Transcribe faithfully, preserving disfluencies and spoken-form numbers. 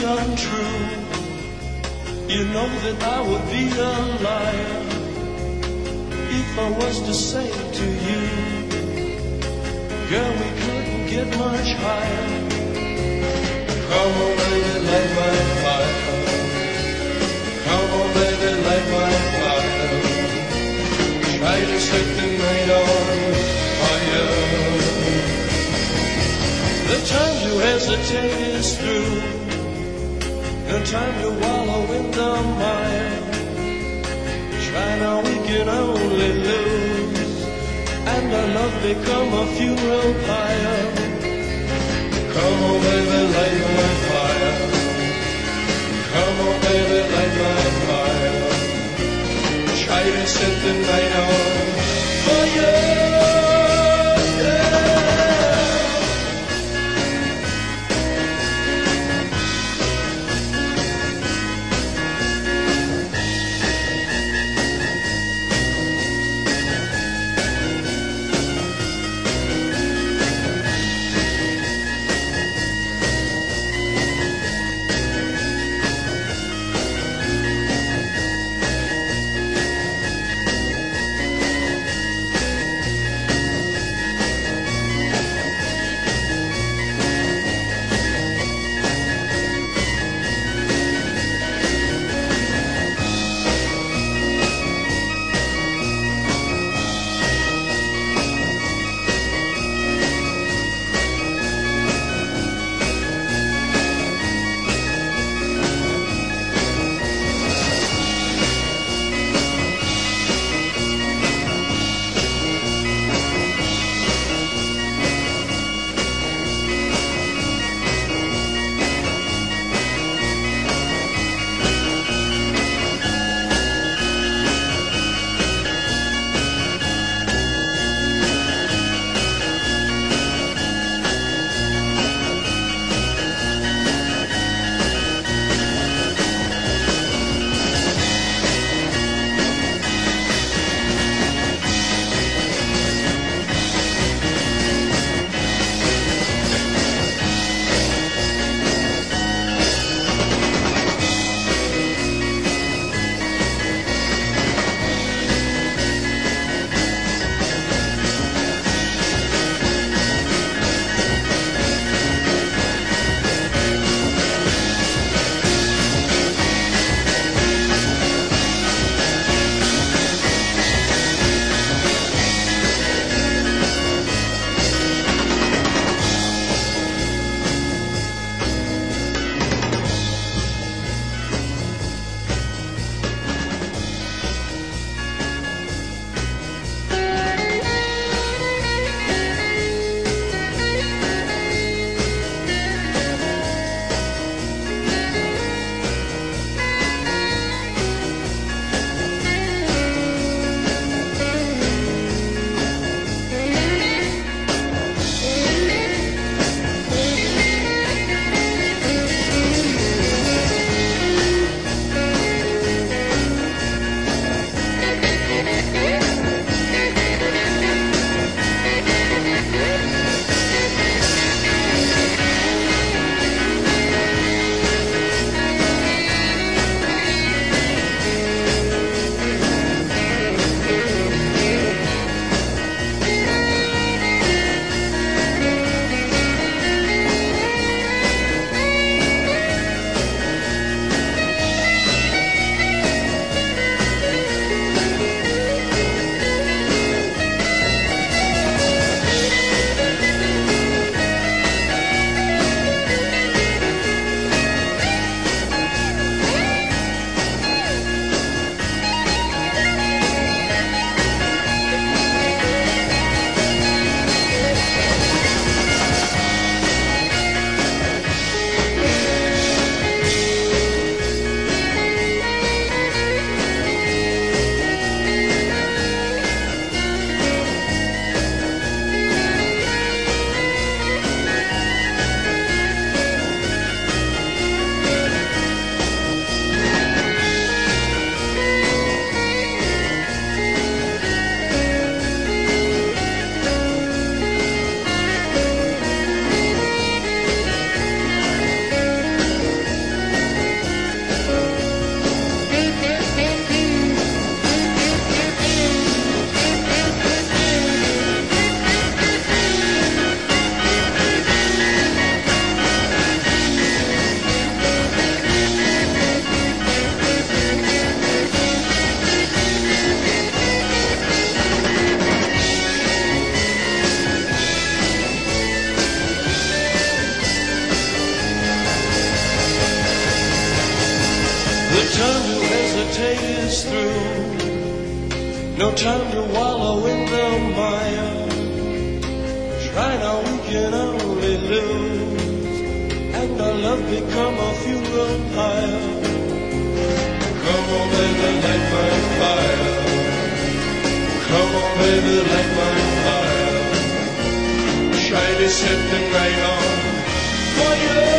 untrue. You know that I would be a liar if I was to say to you, girl, we couldn't get much higher. Come on, baby, light my fire. Come on, baby, light my fire. Try to set the night on fire. The time to hesitate is through. No time to wallow in the mire. Try now, we can only lose, and our love become a funeral pyre. Come on, baby, light my fire. Come on, baby, light my fire. Try to set the night on fire. is through. No time to wallow in the mire. Try now, we can only lose, and our love become a funeral pyre. Come on, baby, light my fire. Come on, baby, light my fire. Shine it, set the night on for you.